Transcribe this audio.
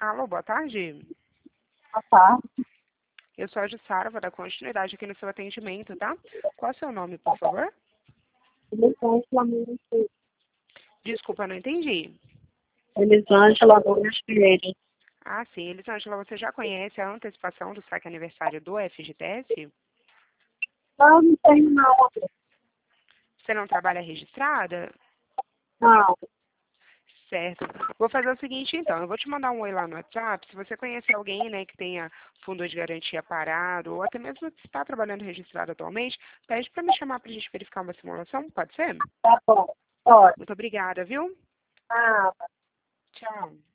Alô, boa tarde. Ah, tá. Eu sou a Jussara, vou dar continuidade aqui no seu atendimento, tá? Qual é o seu nome, por favor? Elisângela Nunes, Desculpa, não entendi. Elisângela Nunes Pereira. Ah, sim. Elisângela, você já conhece a antecipação do saque aniversário do FGTS? Não tenho não. Você não trabalha registrada? Não. Certo. Vou fazer o seguinte, então. Eu vou te mandar um oi lá no WhatsApp. Se você conhecer alguém, né, que tenha fundo de garantia parado, ou até mesmo que está trabalhando registrado atualmente, pede para me chamar para a gente verificar uma simulação, pode ser? Tá bom. Pode. Muito obrigada, viu? Ah, Tchau.